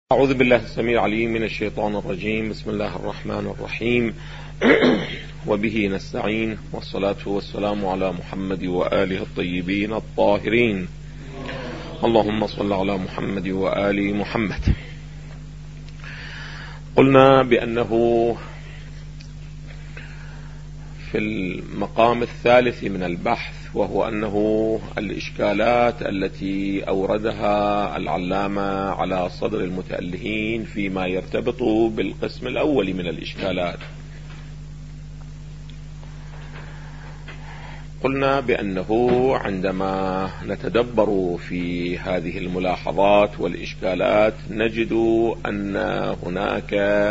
أعوذ بالله السميع العليم من الشيطان الرجيم. بسم الله الرحمن الرحيم. وبه نستعين، والصلاة والسلام على محمد وآله الطيبين الطاهرين. اللهم صل على محمد وآل محمد. قلنا بأنه في المقام الثالث من البحث، وهو أنه الإشكالات التي أوردها العلامة على صدر المتألهين فيما يرتبط بالقسم الأول من الإشكالات، قلنا بأنه عندما نتدبر في هذه الملاحظات والإشكالات نجد أن هناك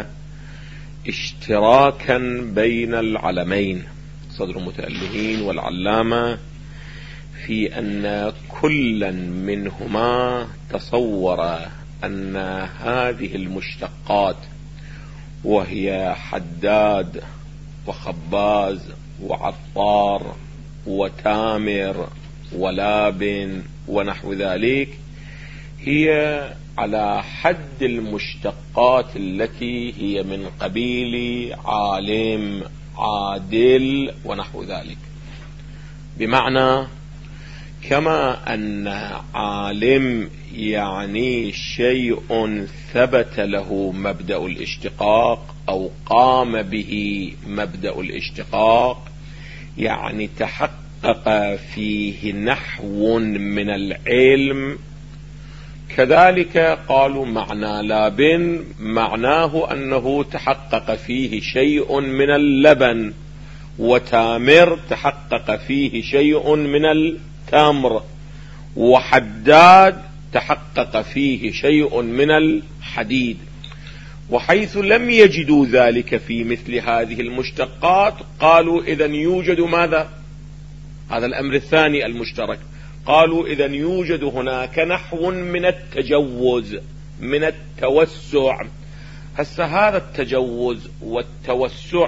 اشتراكا بين العلمين صدر المتألهين والعلامة في أن كلا منهما تصور أن هذه المشتقات، وهي حداد وخباز وعطار وتامر ولاب ونحو ذلك، هي على حد المشتقات التي هي من قبيل عالم عادل ونحو ذلك. بمعنى كما أن عالم يعني شيء ثبت له مبدأ الاشتقاق أو قام به مبدأ الاشتقاق، يعني تحقق فيه نحو من العلم، كذلك قالوا معنى لاب معناه أنه تحقق فيه شيء من اللبن، وتامر تحقق فيه شيء من التمر، وحداد تحقق فيه شيء من الحديد. وحيث لم يجدوا ذلك في مثل هذه المشتقات قالوا إذن يوجد ماذا؟ هذا الأمر الثاني المشترك. قالوا إذن يوجد هناك نحو من التجوز، من التوسع. هسه هذا التجوز والتوسع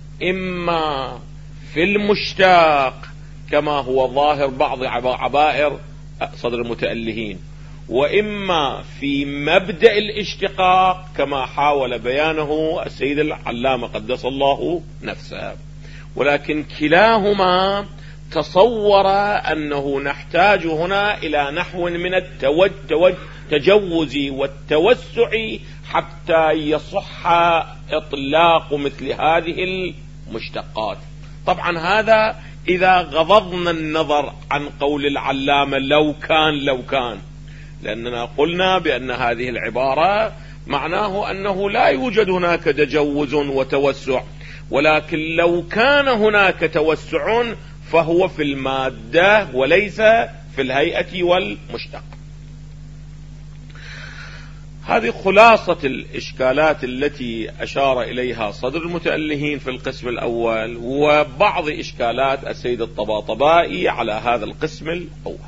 إما في المشتاق كما هو ظاهر بعض عبائر صدر المتألهين، وإما في مبدأ الاشتقاق كما حاول بيانه السيد العلامة قدس الله نفسه. ولكن كلاهما تصور أنه نحتاج هنا إلى نحو من التجوز والتوسع حتى يصح إطلاق مثل هذه المشتقات. طبعا هذا إذا غضضنا النظر عن قول العلامة لو كان، لأننا قلنا بأن هذه العبارة معناه أنه لا يوجد هناك تجوز وتوسع، ولكن لو كان هناك توسع فهو في المادة وليس في الهيئة والمشتق. هذه خلاصة الإشكالات التي أشار إليها صدر المتألهين في القسم الأول، وبعض إشكالات السيد الطباطبائي على هذا القسم الأول.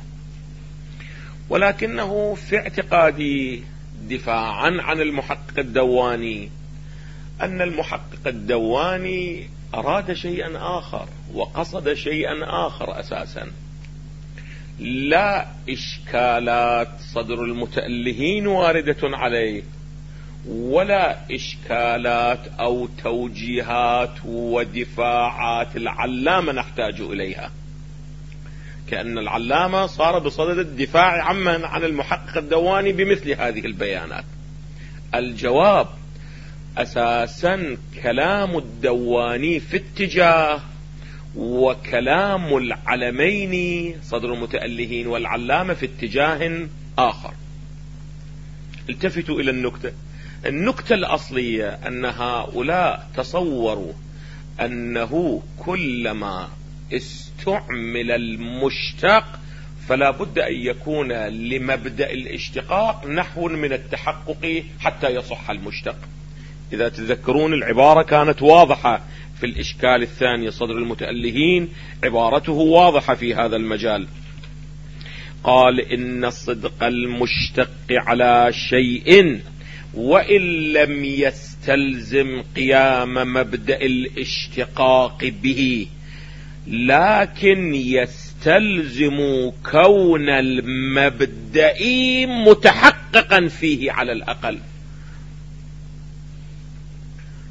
ولكنه في اعتقادي دفاعا عن المحقق الدواني أن المحقق الدواني أراد شيئا آخر وقصد شيئا آخر أساسا. لا إشكالات صدر المتألهين واردة عليه، ولا إشكالات أو توجيهات ودفاعات العلامة نحتاج إليها، كأن العلامة صار بصدد الدفاع عن المحقق الدواني بمثل هذه البيانات. الجواب أساسا كلام الدواني في اتجاه، وكلام العلمين صدر المتألهين والعلامة في اتجاه آخر. التفتوا إلى النكتة الأصلية أن هؤلاء تصوروا أنه كلما استعمل المشتق فلا بد أن يكون لمبدأ الاشتقاق نحو من التحقق حتى يصح المشتق. إذا تذكرون العبارة كانت واضحة في الإشكال الثاني، صدر المتألهين عبارته واضحة في هذا المجال. قال إن صدق المشتق على شيء وإن لم يستلزم قيام مبدأ الاشتقاق به، لكن يستلزم كون المبدأ متحققا فيه على الأقل.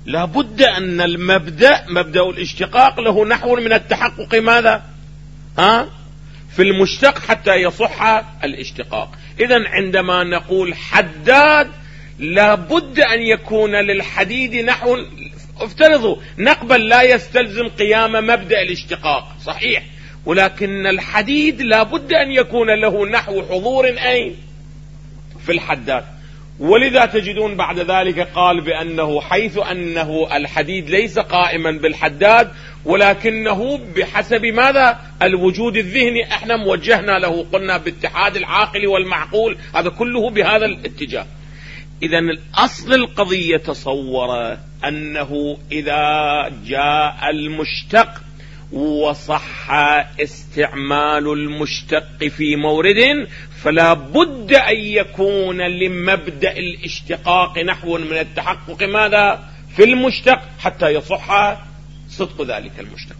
لابد أن مبدأ الاشتقاق له نحو من التحقق ماذا؟ في المشتق حتى يصح الاشتقاق. إذن عندما نقول حداد لابد أن يكون للحديد نحو، افترضوا نقبل لا يستلزم قيام مبدأ الاشتقاق صحيح، ولكن الحديد لابد أن يكون له نحو حضور أين؟ في الحداد. ولذا تجدون بعد ذلك قال بأنه حيث أنه الحديد ليس قائما بالحداد ولكنه بحسب ماذا؟ الوجود الذهني، احنا موجهنا له، قلنا باتحاد العاقل والمعقول، هذا كله بهذا الاتجاه. إذن الأصل القضية تصور أنه إذا جاء المشتق وصح استعمال المشتق في مورد فلا بد أن يكون لمبدأ الاشتقاق نحو من التحقق ماذا؟ في المشتق حتى يصح صدق ذلك المشتق.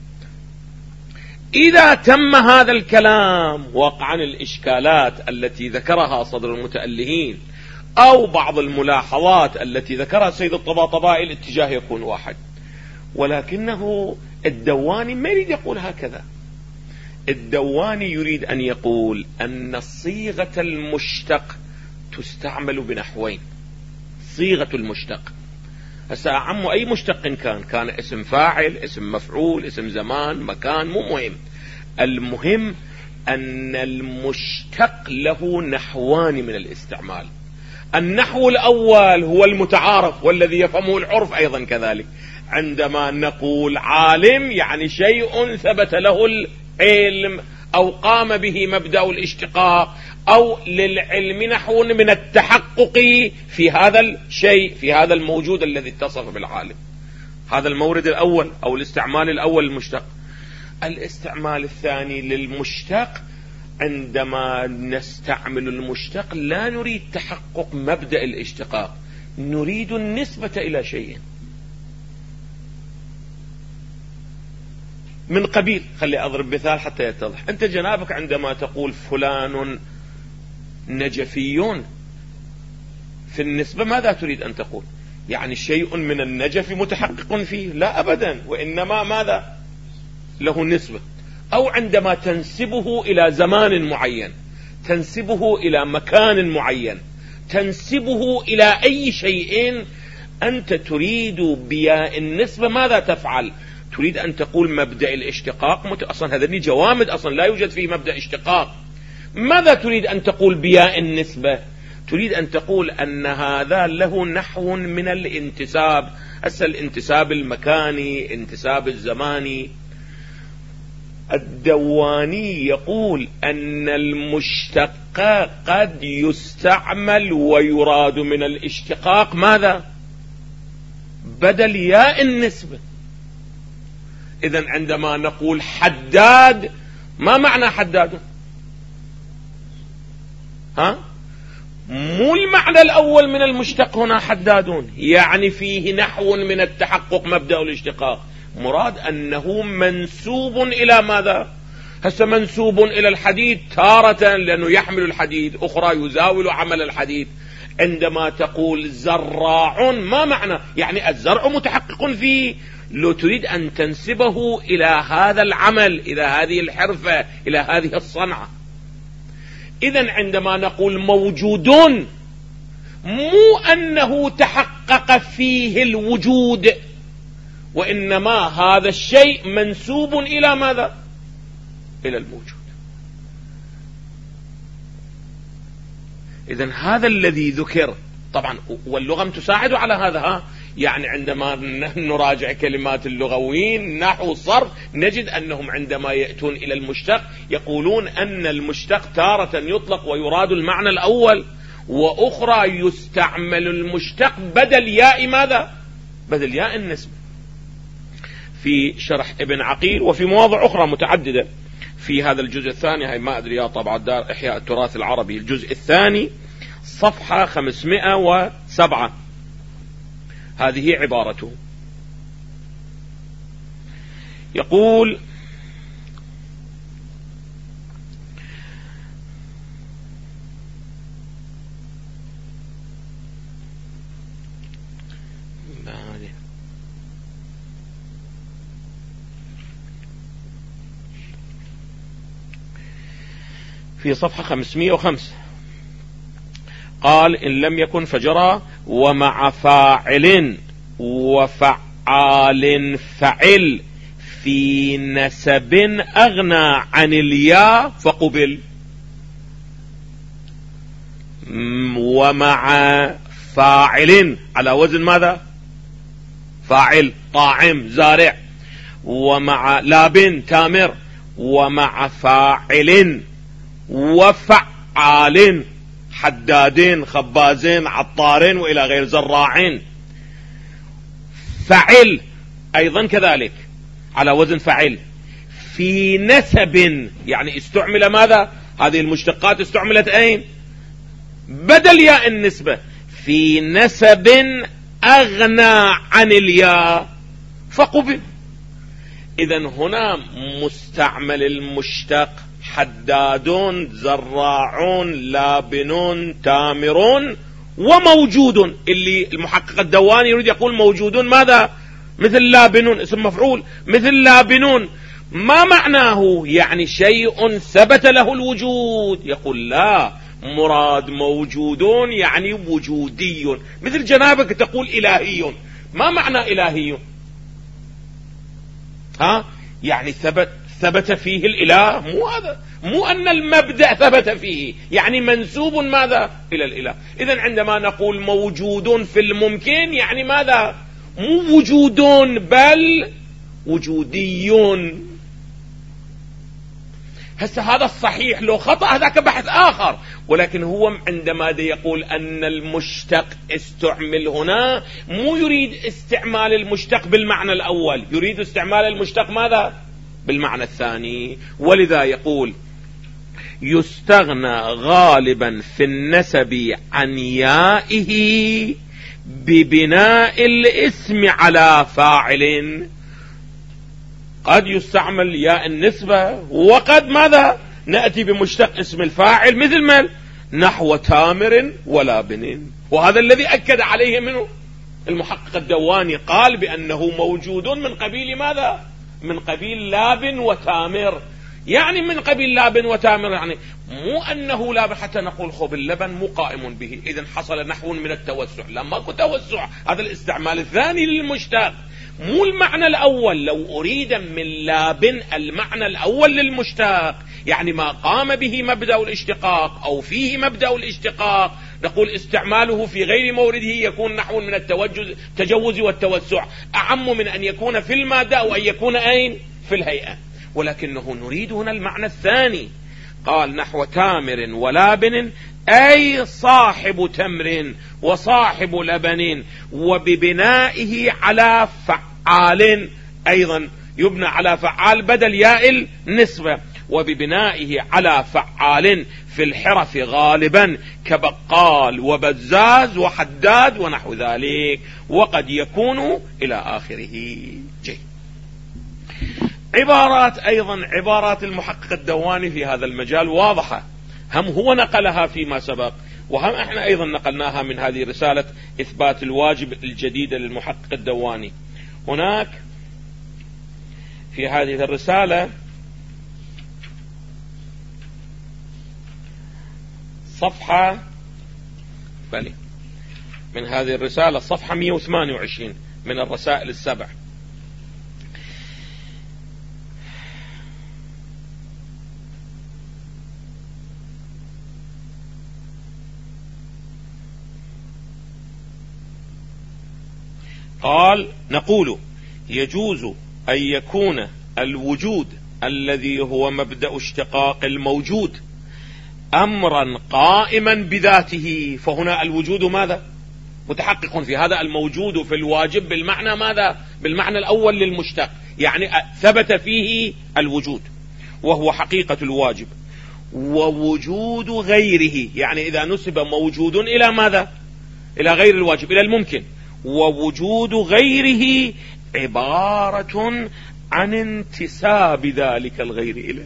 إذا تم هذا الكلام وقعا الإشكالات التي ذكرها صدر المتألهين أو بعض الملاحظات التي ذكرها سيد الطباطبائي الاتجاه يكون واحد، ولكنه الدواني ما يريد يقول هكذا. الدواني يريد أن يقول أن صيغة المشتق تستعمل بنحوين. صيغة المشتق هسا أعم أي مشتق كان اسم فاعل، اسم مفعول، اسم زمان، مكان، مو مهم. المهم أن المشتق له نحوان من الاستعمال. النحو الأول هو المتعارف والذي يفهمه العرف أيضا كذلك. عندما نقول عالم يعني شيء ثبت له العلم أو قام به مبدأ الاشتقاق، أو للعلم نحو من التحقق في هذا الشيء، في هذا الموجود الذي اتصف بالعالم. هذا المورد الأول أو الاستعمال الأول للمشتق. الاستعمال الثاني للمشتق، عندما نستعمل المشتق لا نريد تحقق مبدأ الاشتقاق، نريد النسبة إلى شيء من قبيل. خلي أضرب مثال حتى يتضح. أنت جنابك عندما تقول فلان نجفي، في النسبة ماذا تريد أن تقول؟ يعني شيء من النجف متحقق فيه؟ لا أبدا، وإنما ماذا؟ له نسبة. أو عندما تنسبه إلى زمان معين، تنسبه إلى مكان معين، تنسبه إلى أي شيء، أنت تريد بياء النسبة ماذا تفعل؟ تريد أن تقول مبدأ الاشتقاق أصلا هذا جوامد، أصلا لا يوجد فيه مبدأ اشتقاق. ماذا تريد أن تقول بياء النسبة؟ تريد أن تقول أن هذا له نحو من الانتساب. الانتساب المكاني، انتساب الزماني. الدواني يقول أن المشتق قد يستعمل ويراد من الاشتقاق ماذا؟ بدل ياء النسبة. إذن عندما نقول حداد، ما معنى حداد؟ مو المعنى الأول من المشتق هنا حدادون، يعني فيه نحو من التحقق مبدأ الاشتقاق. مراد أنه منسوب إلى ماذا؟ هسه منسوب إلى الحديد تارة لأنه يحمل الحديد، أخرى يزاول عمل الحديد. عندما تقول زراع، ما معنى؟ يعني الزرع متحقق فيه، لو تريد أن تنسبه إلى هذا العمل، إلى هذه الحرفة، إلى هذه الصنعة. إذن عندما نقول موجود، مو أنه تحقق فيه الوجود، وإنما هذا الشيء منسوب إلى ماذا؟ إلى الموجود. إذن هذا الذي ذكر طبعا، واللغة تساعد على هذا. يعني عندما نراجع كلمات اللغويين نحو صرف نجد أنهم عندما يأتون إلى المشتق يقولون أن المشتق تارة يطلق ويراد المعنى الأول، وأخرى يستعمل المشتق بدل ياء ماذا؟ بدل ياء النسبة. في شرح ابن عقيل وفي مواضع أخرى متعددة في هذا الجزء الثاني، هاي ما أدري يا طبع الدار إحياء التراث العربي الجزء الثاني صفحة 507، هذه عبارته. يقول: في صفحة 505 قال إن لم يكن فجرى ومع فاعل وفعال فعل في نسب أغنى عن الياء فقبل. ومع فاعل على وزن ماذا؟ فاعل طاعم زارع، ومع لاب تامر، ومع فاعل وفعال حدادين خبازين عطارين وإلى غير زراعين. فعل أيضا كذلك على وزن فعل في نسب، يعني استعمل ماذا؟ هذه المشتقات استعملت أين؟ بدل ياء النسبة، في نسب أغنى عن الياء فقبل. إذن هنا مستعمل المشتق حدادون زراعون لابنون تامرون وموجود، اللي المحقق الدواني يريد يقول موجودون ماذا؟ مثل لابنون اسم مفعول، مثل لابنون ما معناه؟ يعني شيء ثبت له الوجود. يقول لا، مراد موجودون يعني وجودي، مثل جنابك تقول إلهي. ما معنى إلهي؟ يعني ثبت فيه الإله، مو هذا، مو أن المبدأ ثبت فيه، يعني منسوب ماذا؟ إلى الإله. إذن عندما نقول موجودون في الممكن يعني ماذا؟ مو وجودون بل وجوديون. هسه هذا الصحيح، لو خطأ هذاك بحث آخر، ولكن هو عندما يقول أن المشتق استعمل هنا مو يريد استعمال المشتق بالمعنى الأول، يريد استعمال المشتق ماذا؟ بالمعنى الثاني. ولذا يقول يستغنى غالبا في النسب عن يائه ببناء الاسم على فاعل. قد يستعمل ياء النسبة وقد ماذا؟ نأتي بمشتق اسم الفاعل مثل ما نحو تامر ولابن. وهذا الذي أكد عليه منه المحقق الدواني، قال بأنه موجود من قبيل ماذا؟ من قبيل لاب وتامر، يعني من قبيل لاب وتامر، يعني مو أنه لابن حتى نقول خب اللبن مو قائم به، إذن حصل نحو من التوسع. لا، ماكو توسع، هذا الاستعمال الثاني للمشتق، مو المعنى الأول. لو أريد من لاب المعنى الأول للمشتق، يعني ما قام به مبدأ الاشتقاق أو فيه مبدأ الاشتقاق، نقول استعماله في غير مورده يكون نحو من التجوز والتوسع، أعم من أن يكون في المادة أو أن يكون أين؟ في الهيئة. ولكنه نريد هنا المعنى الثاني، قال نحو تامر ولابن أي صاحب تمر وصاحب لبن، وببنائه على فعال، أيضا يبنى على فعال بدل ياء النسبة، وببنائه على فعال في الحرف غالبا كبقال وبزاز وحداد ونحو ذلك، وقد يكون إلى آخره. جيد. عبارات أيضا عبارات المحقق الدواني في هذا المجال واضحة، هم هو نقلها فيما سبق، وهم احنا أيضا نقلناها من هذه رسالة إثبات الواجب الجديدة للمحقق الدواني. هناك في هذه الرسالة صفحة من هذه الرسالة صفحة 128 من الرسائل السبع، قال نقول يجوز أن يكون الوجود الذي هو مبدأ اشتقاق الموجود أمرا قائما بذاته. فهنا الوجود ماذا؟ متحقق في هذا الموجود في الواجب بالمعنى ماذا؟ بالمعنى الأول للمشتق، يعني ثبت فيه الوجود وهو حقيقة الواجب. ووجود غيره، يعني إذا نسب موجود إلى ماذا؟ إلى غير الواجب، إلى الممكن. ووجود غيره عبارة عن انتساب ذلك الغير إليه،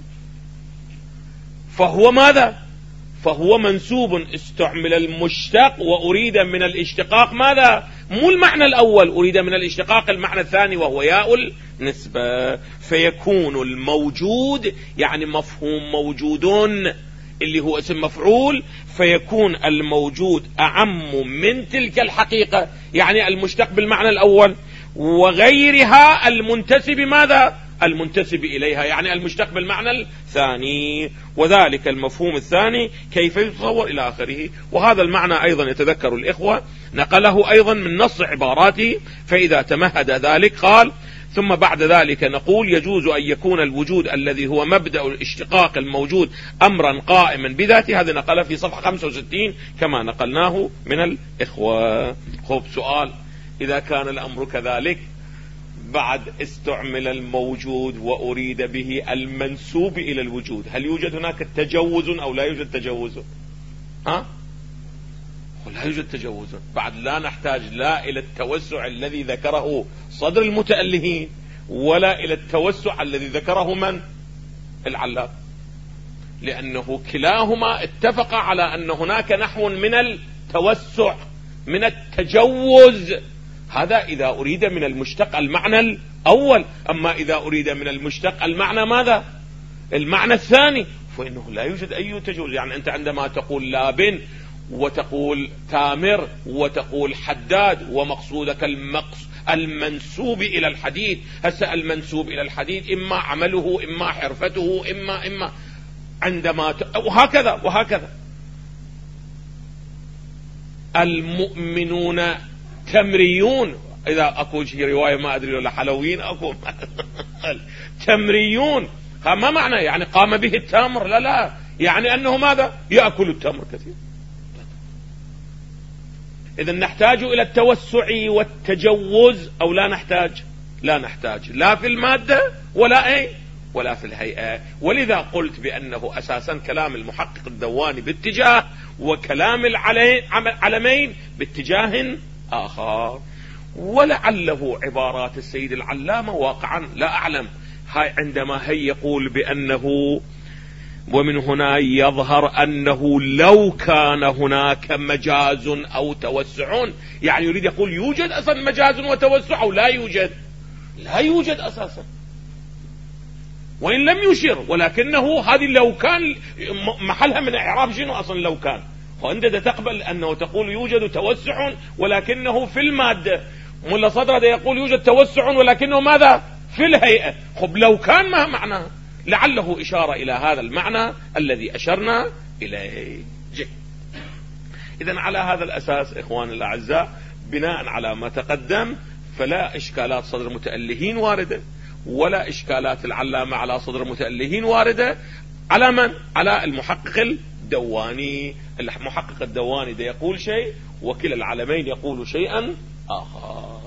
فهو ماذا؟ فهو منسوب، استعمل المشتق وأريد من الاشتقاق ماذا؟ مو المعنى الأول، أريد من الاشتقاق المعنى الثاني وهو ياء النسبة. فيكون الموجود يعني مفهوم موجودون، اللي هو اسم مفعول، فيكون الموجود أعم من تلك الحقيقة، يعني المشتق بالمعنى الأول، وغيرها المنتسب ماذا؟ المنتسب إليها، يعني المشتق بالمعنى الثاني. وذلك المفهوم الثاني كيف يتصور إلى آخره. وهذا المعنى أيضا يتذكر الإخوة نقله أيضا من نص عباراته. فإذا تمهد ذلك قال: ثم بعد ذلك نقول يجوز أن يكون الوجود الذي هو مبدأ الاشتقاق الموجود أمرا قائما بذاته. هذا نقله في صفحة 65 كما نقلناه من الإخوة. خب سؤال: إذا كان الأمر كذلك، بعد استعمل الموجود وأريد به المنسوب إلى الوجود، هل يوجد هناك تجوز أو لا يوجد تجوز؟ لا يوجد تجوز. بعد لا نحتاج لا إلى التوسع الذي ذكره صدر المتألهين، ولا إلى التوسع الذي ذكره من؟ العلام، لأنه كلاهما اتفق على أن هناك نحو من التوسع، من التجوز. هذا إذا أريد من المشتق المعنى الأول. أما إذا أريد من المشتق المعنى ماذا؟ المعنى الثاني، فإنه لا يوجد أي تجوز. يعني أنت عندما تقول لابن وتقول تامر وتقول حداد ومقصودك المنسوب إلى الحديد، هسه المنسوب إلى الحديد إما عمله إما حرفته إما عندما وهكذا. المؤمنون تمريون، إذا أكو شيء رواية ما أدري ولا حلويين أكو تمريون، ما معنى يعني قام به التمر؟ لا، يعني أنه ماذا؟ يأكل التمر كثير. إذا نحتاج إلى التوسع والتجوز أو لا نحتاج؟ لا نحتاج، لا في المادة ولا في الهيئة. ولذا قلت بأنه أساسا كلام المحقق الدواني باتجاه، وكلام العلمين باتجاه آخر. ولعله عبارات السيد العلامة واقعا لا أعلم، هاي عندما يقول بأنه ومن هنا يظهر أنه لو كان هناك مجاز أو توسع، يعني يريد يقول يوجد أصلا مجاز وتوسع أو لا يوجد؟ لا يوجد أساسا، وإن لم يشير، ولكنه هذه لو كان محلها من إعراب شنو أصلا لو كان، وأنت تقبل أنه تقول يوجد توسع ولكنه في المادة، ملا صدر يقول يوجد توسع ولكنه ماذا؟ في الهيئة. خب لو كان ما معناه؟ لعله إشارة إلى هذا المعنى الذي أشرنا إليه. إذن على هذا الأساس إخواني الأعزاء، بناء على ما تقدم، فلا إشكالات صدر المتألهين واردة، ولا إشكالات العلامة على صدر المتألهين واردة. على من؟ على المحقق الدواني. المحقق الدواني ده يقول شيء، وكلا العلمين يقول شيئا آخر.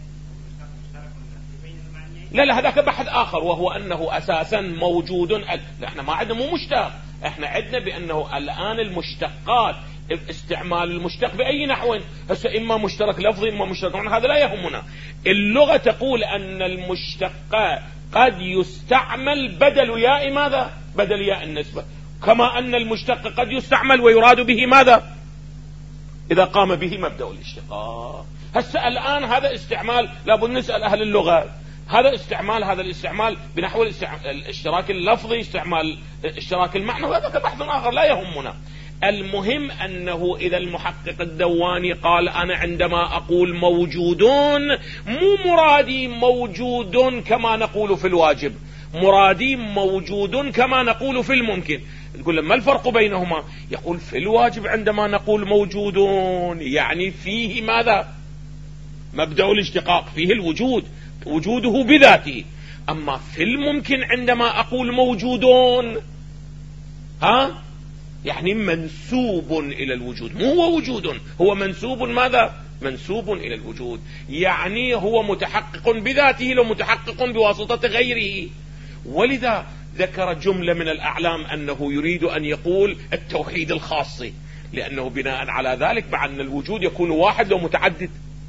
لا هذاك بحث آخر، وهو أنه أساسا موجود. احنا ما عندنا مو مشتق، احنا عندنا بأنه الآن المشتقات استعمال المشتق بأي نحو، هسه إما مشترك لفظي إما مشترك معنى، هذا لا يهمنا. اللغة تقول أن المشتق قد يستعمل بدل ياء ماذا؟ بدل ياء النسبة، كما أن المشتق قد يستعمل ويراد به ماذا؟ إذا قام به مبدأ الاشتقاق. هسه الآن هذا استعمال لابد نسأل أهل اللغة، هذا الاستعمال بنحو الاشتراك اللفظي، استعمال اشتراك المعنى، وهذا بحث آخر لا يهمنا. المهم أنه إذا المحقق الدواني قال أنا عندما أقول موجودون، مو مرادي موجود كما نقول في الواجب، مرادي موجود كما نقول في الممكن. تقول ما الفرق بينهما؟ يقول في الواجب عندما نقول موجودون يعني فيه ماذا؟ مبدأ الاشتقاق، فيه الوجود، وجوده بذاته. أما في الممكن عندما أقول موجودون يعني منسوب إلى الوجود، مو هو وجود، هو منسوب ماذا؟ منسوب إلى الوجود، يعني هو متحقق بذاته لو متحقق بواسطة غيره. ولذا ذكر جملة من الأعلام أنه يريد أن يقول التوحيد الخاصي، لأنه بناء على ذلك مع أن الوجود يكون واحد لو متعدد.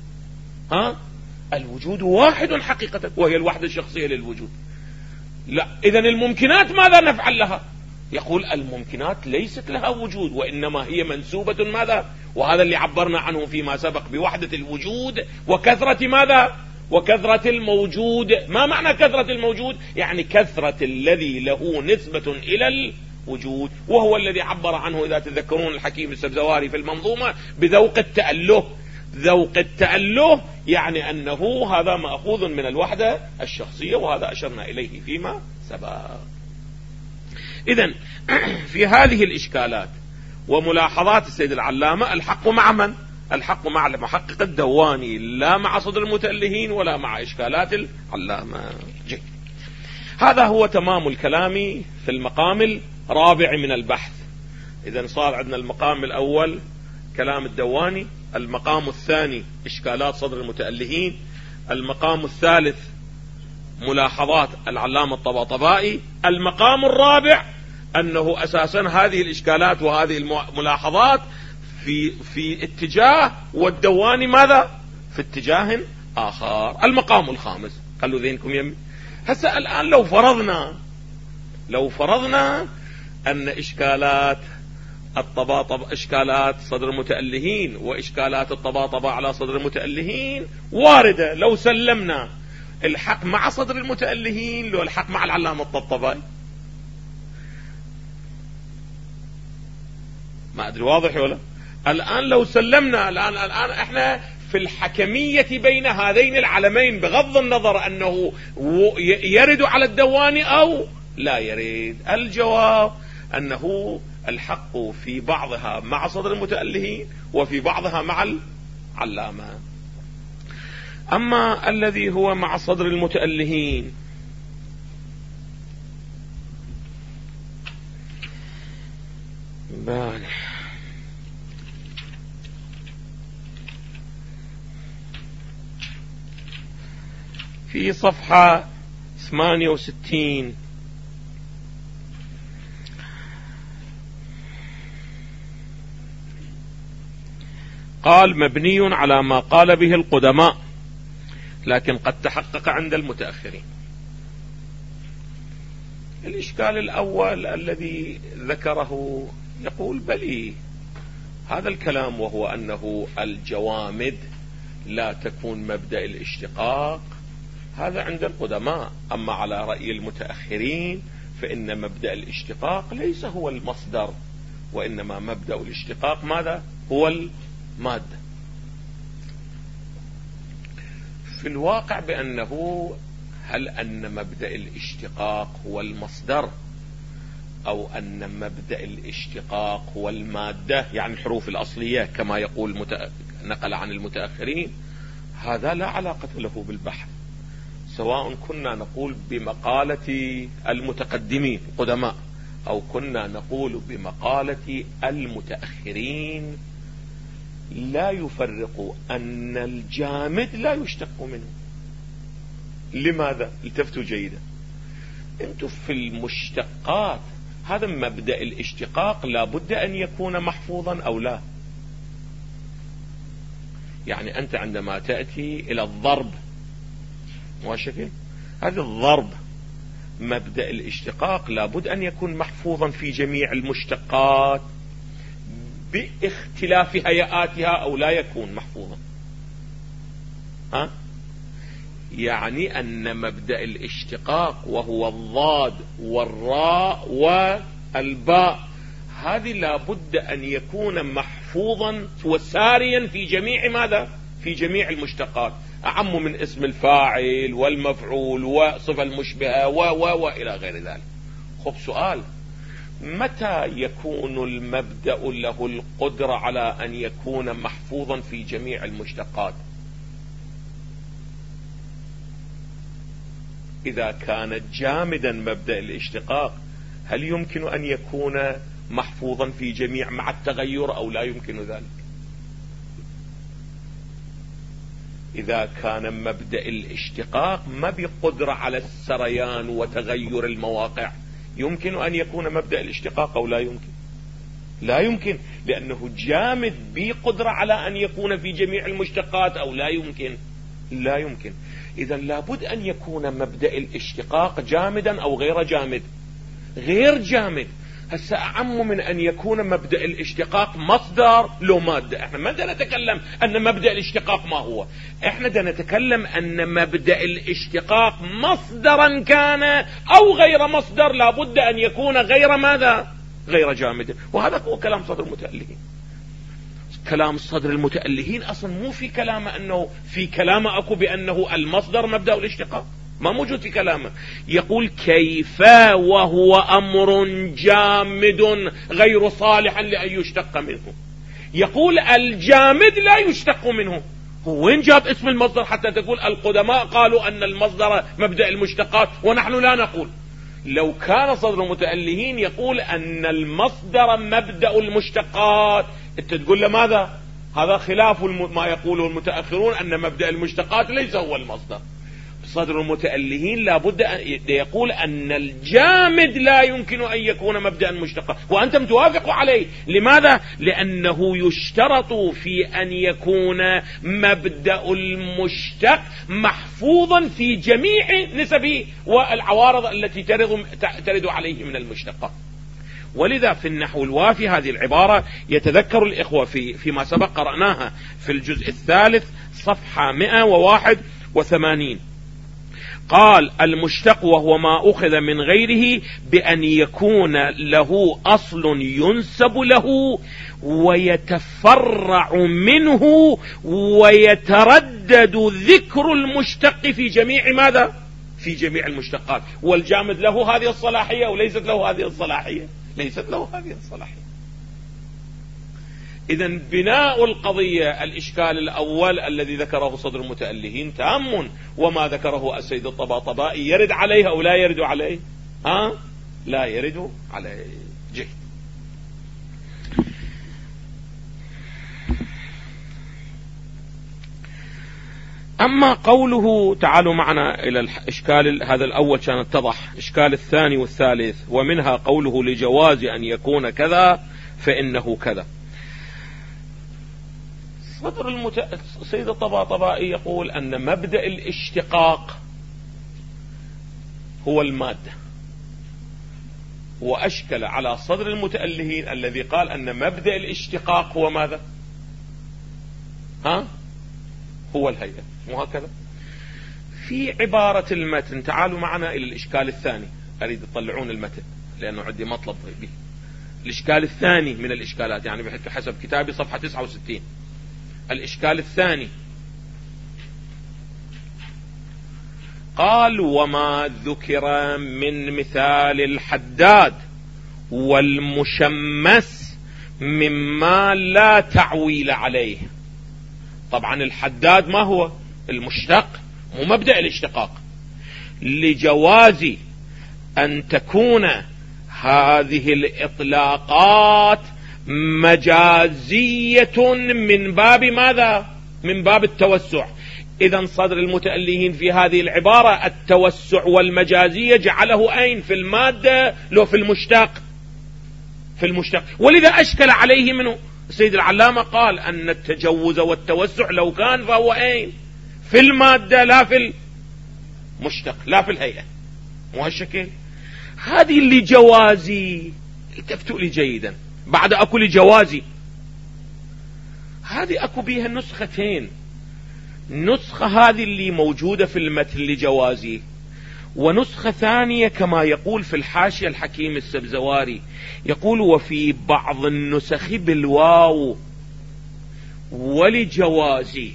الوجود واحد حقيقة، وهي الوحدة الشخصية للوجود. لا، إذن الممكنات ماذا نفعل لها؟ يقول الممكنات ليست لها وجود، وإنما هي منسوبة ماذا؟ وهذا اللي عبرنا عنه فيما سبق بوحدة الوجود وكثرة ماذا؟ وكثرة الموجود. ما معنى كثرة الموجود؟ يعني كثرة الذي له نسبة إلى وجود، وهو الذي عبر عنه إذا تذكرون الحكيم السبزواري في المنظومة بذوق التأله. ذوق التأله يعني أنه هذا مأخوذ من الوحدة الشخصية، وهذا أشرنا إليه فيما سبق. إذن في هذه الإشكالات وملاحظات السيد العلامة الحق مع من؟ الحق مع المحقق الدواني، لا مع صدر المتألهين ولا مع إشكالات العلامة. جيد. هذا هو تمام الكلام في المقام الرابع من البحث. إذن صار عندنا المقام الأول كلام الدواني، المقام الثاني إشكالات صدر المتألهين، المقام الثالث ملاحظات العلامة الطباطبائي، المقام الرابع أنه أساسا هذه الإشكالات وهذه الملاحظات في اتجاه، والدواني ماذا؟ في اتجاه آخر. المقام الخامس خلوا ذهنكم يمي. هسه الآن لو فرضنا أن إشكالات إشكالات صدر المتألهين وإشكالات الطباطبة على صدر المتألهين واردة، لو سلمنا الحق مع صدر المتألهين لو الحق مع العلامة الطباطبائي، ما أدري واضح ولا؟ الآن لو سلمنا الآن احنا في الحكمية بين هذين العلمين بغض النظر أنه يرد على الدواني أو لا يرد. الجواب أنه الحق في بعضها مع صدر المتألهين وفي بعضها مع العلامة. أما الذي هو مع صدر المتألهين في صفحة 68 قال مبني على ما قال به القدماء لكن قد تحقق عند المتأخرين. الإشكال الأول الذي ذكره يقول بلي هذا الكلام، وهو أنه الجوامد لا تكون مبدأ الاشتقاق، هذا عند القدماء. أما على رأي المتأخرين فإن مبدأ الاشتقاق ليس هو المصدر، وإنما مبدأ الاشتقاق ماذا؟ هو المادة. في الواقع بأنه هل أن مبدأ الاشتقاق هو المصدر أو أن مبدأ الاشتقاق هو المادة، يعني الحروف الأصلية كما يقول نقل عن المتأخرين، هذا لا علاقة له بالبحث. سواء كنا نقول بمقالة المتقدمين القدماء أو كنا نقول بمقالة المتأخرين، لا يفرق أن الجامد لا يشتق منه. لماذا؟ التفتوا جيدا. انتم في المشتقات هذا مبدأ الاشتقاق لابد أن يكون محفوظا أو لا. يعني أنت عندما تأتي إلى الضرب مواشكل، هذا الضرب مبدأ الاشتقاق لابد أن يكون محفوظا في جميع المشتقات باختلاف هيئاتها أو لا يكون محفوظا. يعني أن مبدأ الاشتقاق وهو الضاد والراء والباء هذه لابد أن يكون محفوظا وساريا في جميع ماذا؟ في جميع المشتقات، أعم من اسم الفاعل والمفعول وصفة المشبهة وإلى غير ذلك. خب سؤال، متى يكون المبدأ له القدرة على أن يكون محفوظا في جميع المشتقات؟ إذا كان جامدا مبدأ الاشتقاق هل يمكن أن يكون محفوظا في جميع مع التغير أو لا يمكن ذلك؟ إذا كان مبدأ الاشتقاق ما بقدرة على السريان وتغير المواقع يمكن أن يكون مبدأ الاشتقاق أو لا يمكن؟ لا يمكن، لأنه جامد بقدرة على أن يكون في جميع المشتقات أو لا يمكن؟ لا يمكن. إذا لابد أن يكون مبدأ الاشتقاق جامدا أو غير جامد؟ غير جامد. هسه أعم من أن يكون مبدأ الاشتقاق مصدر لو مادة. احنا ما بدنا نتكلم أن مبدأ الاشتقاق ما هو، احنا بدنا نتكلم أن مبدأ الاشتقاق مصدرا كان أو غير مصدر لابد أن يكون غير ماذا؟ غير جامد. وهذا هو كلام صدر المتألهين. كلام صدر المتألهين أصلا مو في كلامه أنه في كلامه أكو بأنه المصدر مبدأ الاشتقاق، ما موجود في كلامه. يقول كيف وهو أمر جامد غير صالح لأن يشتق منه. يقول الجامد لا يشتق منه. هو وين جاب اسم المصدر حتى تقول القدماء قالوا أن المصدر مبدأ المشتقات ونحن لا نقول؟ لو كان صدر المتألهين يقول أن المصدر مبدأ المشتقات، انت تقول له ماذا؟ هذا خلاف ما يقوله المتأخرون أن مبدأ المشتقات ليس هو المصدر. صدر المتألهين لابد أن يقول أن الجامد لا يمكن أن يكون مبدأ مشتقا، وأنتم توافقوا عليه. لماذا؟ لأنه يشترط في أن يكون مبدأ المشتق محفوظا في جميع نسبه والعوارض التي ترد عليه من المشتقات. ولذا في النحو الوافي هذه العبارة يتذكر الإخوة فيما سبق قرأناها في الجزء الثالث صفحة 181. قال المشتق وهو ما أخذ من غيره بأن يكون له أصل ينسب له ويتفرع منه ويتردد ذكر المشتق في جميع ماذا؟ في جميع المشتقات. والجامد له هذه الصلاحية وليست له هذه الصلاحية، ليست له هذه الصلاحية. إذن بناء القضية الإشكال الأول الذي ذكره صدر المتألهين تام، وما ذكره السيد الطباطبائي يرد عليه أو لا يرد عليه؟ لا يرد عليه. جيد. أما قوله تعالوا معنا إلى الإشكال هذا الأول كان اتضح. إشكال الثاني والثالث ومنها قوله لجواز أن يكون كذا فإنه كذا. سيد الطباطبائي يقول أن مبدأ الاشتقاق هو المادة، وأشكل على صدر المتألهين الذي قال أن مبدأ الاشتقاق هو ماذا؟ هو الهيئة، وهكذا. في عبارة المتن تعالوا معنا إلى الإشكال الثاني. أريد تطلعون المتن لأنه عندي مطلب به. الإشكال الثاني من الإشكالات يعني بحسب كتابي صفحة 69. الإشكال الثاني قال وما ذكر من مثال الحداد والمشمس مما لا تعويل عليه. طبعا الحداد ما هو؟ المشتق، مو مبدأ الاشتقاق. لجواز أن تكون هذه الإطلاقات مجازية من باب ماذا؟ من باب التوسع. إذن صدر المتألهين في هذه العبارة التوسع والمجازية جعله أين؟ في المادة لو في المشتق؟ في المشتق. ولذا أشكل عليه منه السيد العلامة قال أن التجوز والتوسع لو كان فهو أين؟ في المادة لا في المشتق، لا في الهيئة. وهالشكل هذه اللي جوازي، التفتوا لي جيدا. بعد أكو لجوازي هذه أكو بيها نسختين. نسخة هذه اللي موجودة في المتن لجوازي، ونسخة ثانية كما يقول في الحاشية الحكيم السبزواري يقول وفي بعض النسخ بالواو ولجوازي.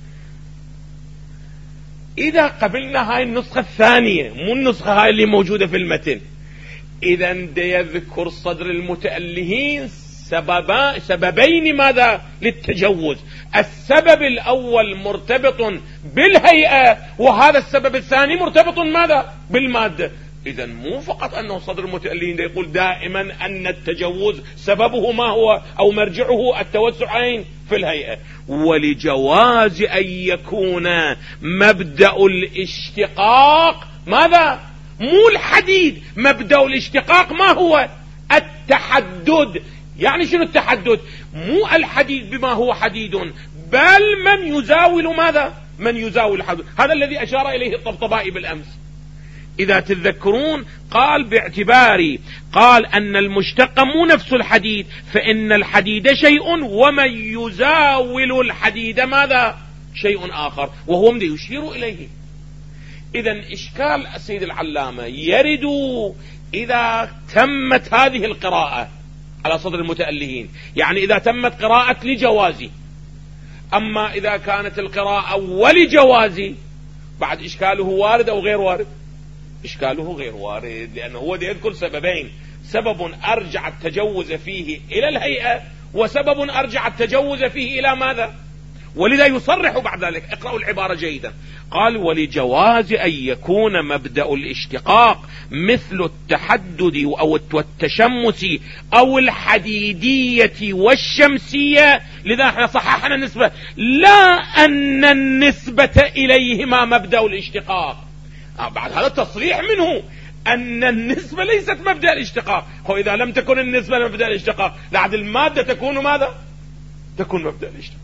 إذا قبلنا هاي النسخة الثانية مو النسخة هاي اللي موجودة في المتن، إذن يذكر صدر المتألهين سببين ماذا؟ للتجوز. السبب الأول مرتبط بالهيئة، وهذا السبب الثاني مرتبط ماذا؟ بالمادة. إذن مو فقط أنه صدر المتألهين يقول دائما أن التجوز سببه ما هو أو مرجعه التوسع أين؟ في الهيئة. ولجواز أن يكون مبدأ الاشتقاق ماذا؟ مو الحديد. مبدأ الاشتقاق ما هو؟ التحدد. يعني شنو التحدد؟ مو الحديد بما هو حديد، بل من يزاول ماذا؟ من يزاول الحدود. هذا الذي أشار إليه الطبطبائي بالأمس. إذا تتذكرون قال باعتباري قال أن المشتق مو نفس الحديد، فإن الحديد شيء ومن يزاول الحديد ماذا؟ شيء آخر، وهو من يشير إليه. إذن إشكال السيد العلامة يرد إذا تمت هذه القراءة على صدر المتألهين، يعني إذا تمت قراءة لجوازي. أما إذا كانت القراءة ولجوازي بعد إشكاله وارد أو غير وارد؟ إشكاله غير وارد، لأنه هو يذكر سببين: سبب أرجع التجوز فيه إلى الهيئة، وسبب أرجع التجوز فيه إلى ماذا؟ ولذا يصرح بعد ذلك. اقرأوا العبارة جيدا. قال: ولجواز أن يكون مبدأ الاشتقاق مثل التحدد أو التشمس أو الحديدية والشمسية. لذا احنا صححنا النسبة، لا أن النسبة إليهما مبدأ الاشتقاق. بعد هذا التصريح منه أن النسبة ليست مبدأ الاشتقاق. هو إذا لم تكن النسبة مبدأ الاشتقاق، لعد المادة تكون ماذا؟ تكون مبدأ الاشتقاق.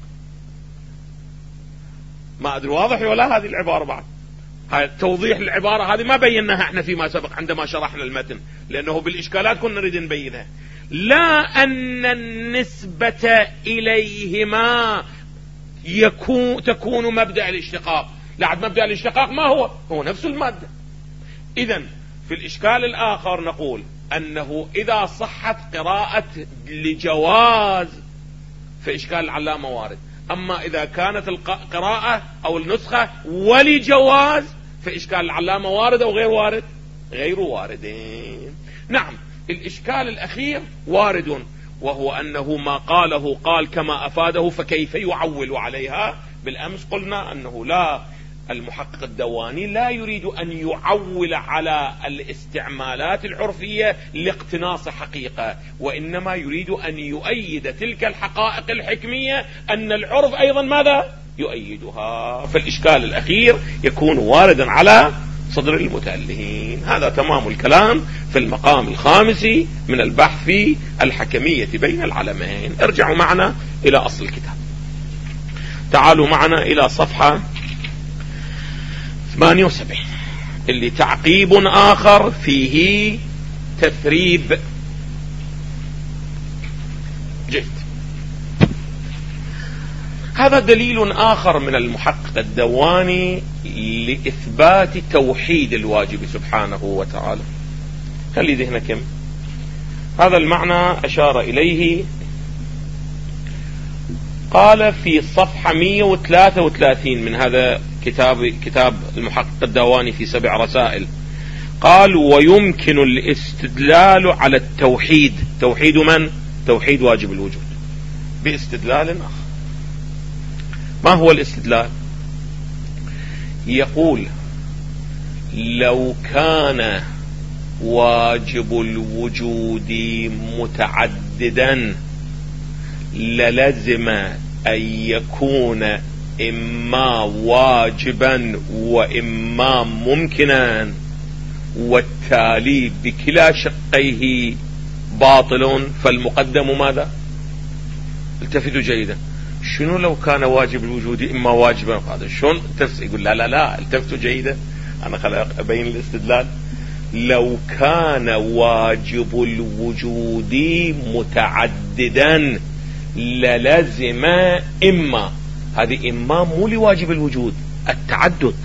ما أدري واضح ولا هذه العبارة بعد؟ هاي توضيح العبارة هذه ما بيناها احنا فيما سبق عندما شرحنا المتن، لأنه بالإشكالات كنا نريد نبينها. لا أن النسبة إليهما تكون مبدأ الاشتقاق. لعد مبدأ الاشتقاق ما هو نفس المادة. إذن في الإشكال الآخر نقول أنه إذا صحت قراءة لجواز فإشكال العلامة وارد. أما إذا كانت القراءة أو النسخة ولجواز فإشكال العلامة وارد أو غير وارد؟ غير واردين. نعم، الإشكال الأخير وارد، وهو أنه ما قاله قال كما أفاده فكيف يعول عليها. بالأمس قلنا أنه لا، المحقق الدواني لا يريد أن يعول على الاستعمالات العرفية لاقتناص حقيقة، وإنما يريد أن يؤيد تلك الحقائق الحكمية أن العرف أيضا ماذا؟ يؤيدها. فالإشكال الأخير يكون واردا على صدر المتألهين. هذا تمام الكلام في المقام الخامس من البحث في الحكمية بين العلمين. ارجعوا معنا إلى أصل الكتاب. تعالوا معنا إلى صفحة 78 اللي تعقيب آخر فيه تثريب. جيد. هذا دليل آخر من المحقق الدواني لإثبات توحيد الواجب سبحانه وتعالى. خلي ذهنك كم. هذا المعنى أشار إليه، قال في صفحة 133 من هذا كتاب المحقق الدواني في 7 رسائل. قال: ويمكن الاستدلال على التوحيد. توحيد من؟ توحيد واجب الوجود باستدلال آخر. ما هو الاستدلال؟ يقول: لو كان واجب الوجود متعددا للزم أن يكون إما واجبا وإما ممكنا، والتالي بكلا شقيه باطل، فالمقدم ماذا؟ التفتوا جيدا. شنو لو كان واجب الوجود إما واجبا؟ هذا شلون يقول لا التفتوا جيدا، أنا خلق أبين الاستدلال. لو كان واجب الوجود متعددا للزم إما، هذه إما مو لواجب الوجود، التعدد،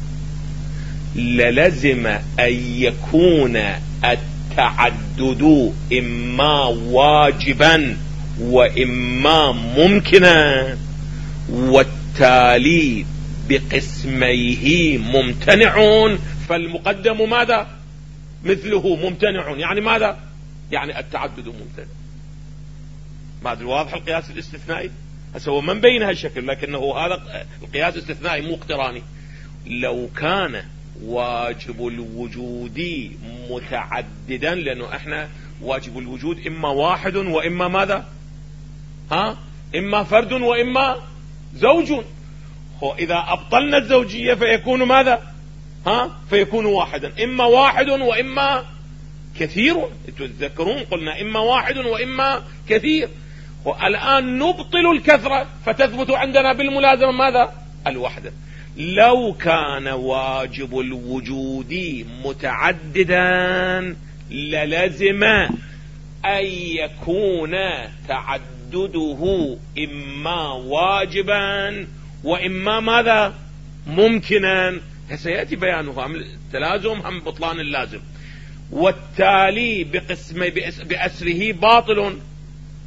للزم أن يكون التعدد إما واجبا وإما ممكنا، والتالي بقسميه ممتنع، فالمقدم ماذا؟ مثله ممتنع. يعني ماذا؟ يعني التعدد ممتنع. ما أدري واضح القياس الاستثنائي؟ هو من بين هالشكل، لكنه هذا القياس الاستثنائي مو اقتراني. لو كان واجب الوجود متعددا، لأنه احنا واجب الوجود إما واحد وإما ماذا؟ إما فرد وإما زوج. إذا أبطلنا الزوجية فيكون ماذا؟ فيكون واحدا، إما واحد وإما كثير. تذكرون قلنا إما واحد وإما كثير، والآن نبطل الكثرة فتثبت عندنا بالملازمة ماذا؟ الوحدة. لو كان واجب الوجود متعددا للزم أن يكون تعدده إما واجبا وإما ماذا؟ ممكنا. سيأتي بيانه، هم التلازم هم بطلان اللازم. والتالي بأسره باطل،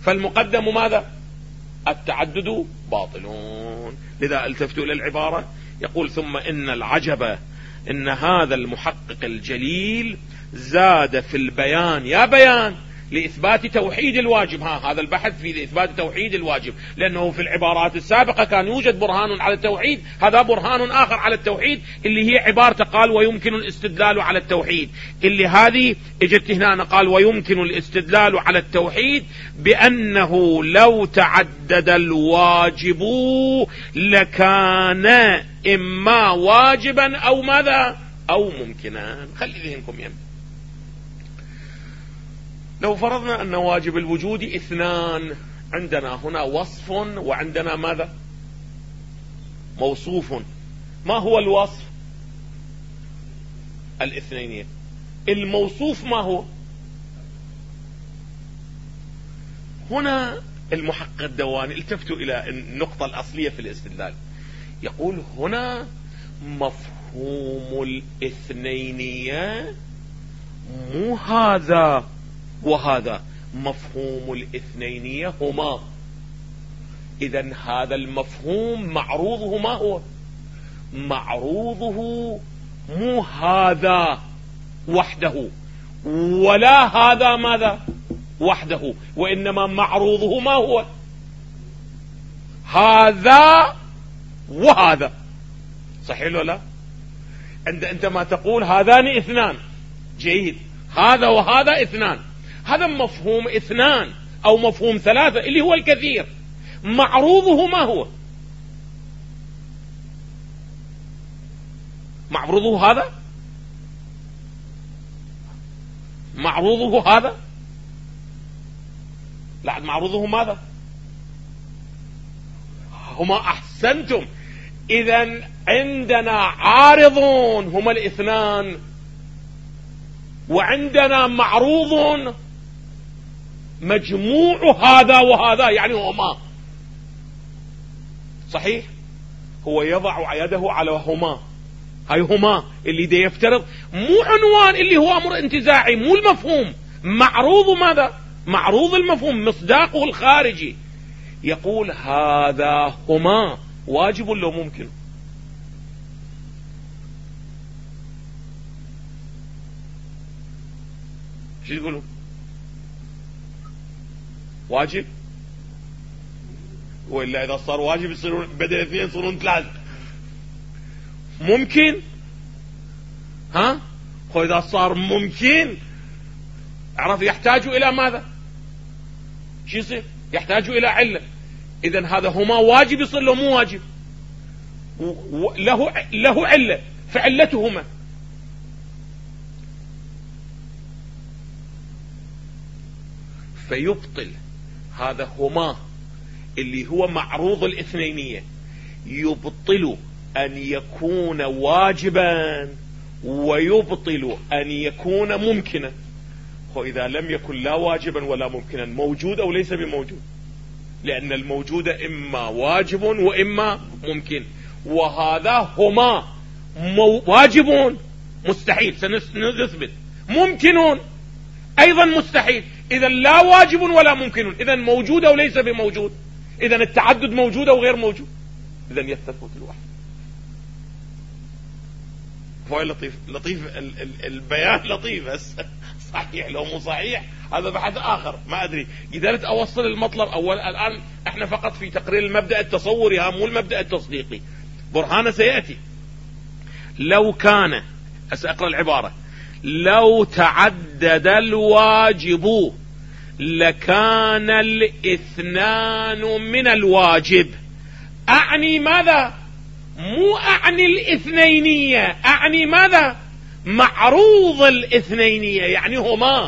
فالمقدم ماذا؟ التعدد باطلون. لذا التفتوا إلى العبارة، يقول ثم إن العجب إن هذا المحقق الجليل زاد في البيان، يا بيان لإثبات توحيد الواجب. هذا البحث في إثبات توحيد الواجب، لأنه في العبارات السابقة كان يوجد برهان على التوحيد، هذا برهان آخر على التوحيد اللي هي عبارة قال ويمكن الاستدلال على التوحيد، اللي هذه اجت هنا قال ويمكن الاستدلال على التوحيد بأنه لو تعدد الواجب لكان إما واجبا أو ماذا أو ممكنا. خلي ذهنكم يم. لو فرضنا أن واجب الوجود اثنان، عندنا هنا وصف وعندنا ماذا موصوف. ما هو الوصف؟ الاثنينية. الموصوف ما هو؟ هنا المحقق الدواني التفتوا إلى النقطة الأصلية في الاستدلال، يقول هنا مفهوم الاثنينية مو هذا وهذا، مفهوم الاثنينية هما. إذن هذا المفهوم معروضه ما هو؟ معروضه مو هذا وحده ولا هذا ماذا وحده، وإنما معروضه ما هو؟ هذا وهذا. صحيح ولا لا؟ أنت ما تقول هذان اثنان، جيد، هذا وهذا اثنان، هذا مفهوم اثنان أو مفهوم ثلاثة اللي هو الكثير، معروضه ما هو؟ معروضه هذا، معروضه هذا، لا معروضه ماذا؟ هما. أحسنتم. إذن عندنا عارضون هما الاثنان، وعندنا معروض مجموع هذا وهذا، يعني هما. صحيح؟ هو يضع يده على هما، هاي هما اللي دي يفترض مو عنوان اللي هو أمر انتزاعي، مو المفهوم، معروض ماذا؟ معروض المفهوم، مصداقه الخارجي. يقول هذا هما واجب لو ممكن؟ شو يقولوا؟ واجب؟ وإلا إذا صار واجب يصيرون بدل اثنين يصيرون ثلاثة. ممكن؟ ها؟ إذا صار ممكن اعرف يحتاج إلى ماذا؟ شو يصير؟ يحتاج إلى علة. إذن هذا هما واجب يصير له مو واجب، له علة، فعلتهما. فيبطل هذا هما اللي هو معروض الاثنينية، يبطل أن يكون واجبا ويبطل أن يكون ممكنا. وإذا لم يكن لا واجبا ولا ممكنا، موجود أو ليس بموجود؟ لأن الموجود إما واجب وإما ممكن، وهذا هما واجب مستحيل سنثبت، ممكن أيضا مستحيل. إذا لا واجب ولا ممكن، إذا موجود أو ليس بموجود؟ إذا التعدد موجود أو غير موجود؟ إذا يثبت الوحد. فوي لطيف البيان لطيف، بس صحيح لو مو صحيح هذا بحث آخر، ما أدري. قدرت أوصل المطلب أول. الآن احنا فقط في تقرير المبدأ التصوري، مو المبدأ التصديقي. برهانه سيأتي. لو كان، أقرأ العبارة، لو تعدد الواجب لكان الاثنان من الواجب. أعني ماذا؟ مو أعني الاثنينية، أعني ماذا؟ معروض الاثنينية، يعني هما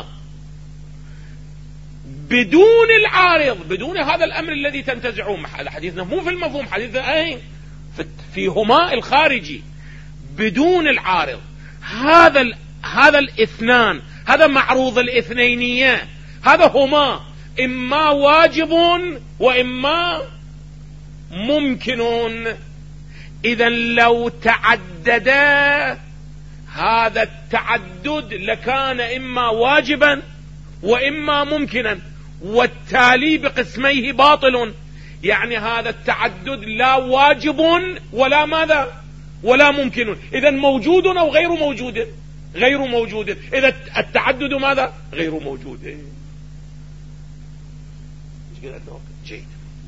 بدون العارض، بدون هذا الأمر الذي تنتزعون. حديثنا مو في المفهوم، حديثنا أين؟ في هما الخارجي، بدون العارض. هذا الاثنان، هذا معروض الاثنينية، هذا هما إما واجب وإما ممكن. إذا لو تعدد هذا التعدد لكان إما واجبا وإما ممكنا، والتالي بقسميه باطل. يعني هذا التعدد لا واجب ولا ماذا ولا ممكن. إذا موجود أو غير موجود؟ غير موجود. إذا التعدد ماذا؟ غير موجود. جيد.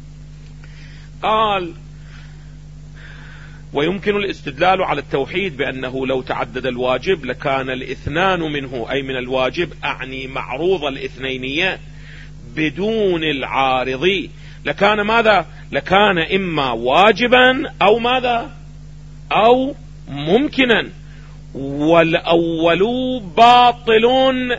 قال ويمكن الاستدلال على التوحيد بأنه لو تعدد الواجب لكان الاثنان منه، أي من الواجب أعني معروض الاثنينية بدون العارض، لكان ماذا؟ لكان إما واجبا أو ماذا؟ أو ممكنا، والأول باطل.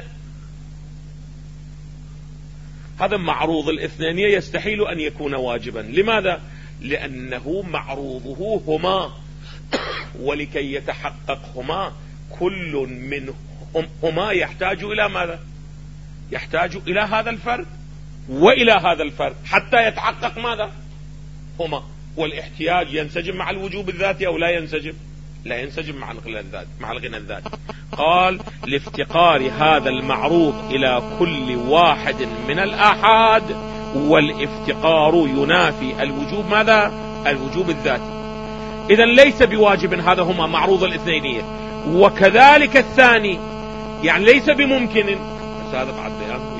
هذا معروض الاثنينية يستحيل أن يكون واجبا. لماذا؟ لأنه معروضه هما، ولكي يتحقق هما كل منهما يحتاج إلى ماذا؟ يحتاج إلى هذا الفرد وإلى هذا الفرد حتى يتحقق ماذا؟ هما. والاحتياج ينسجم مع الوجوب الذاتي أو لا ينسجم؟ لا ينسجم مع الغنى الذاتي. قال لافتقار هذا المعروض إلى كل واحد من الآحاد، والافتقار ينافي الوجوب ماذا؟ الوجوب الذاتي. إذا ليس بواجب، هذا هما معروض الاثنينية. وكذلك الثاني يعني ليس بممكن، بس هذا بعد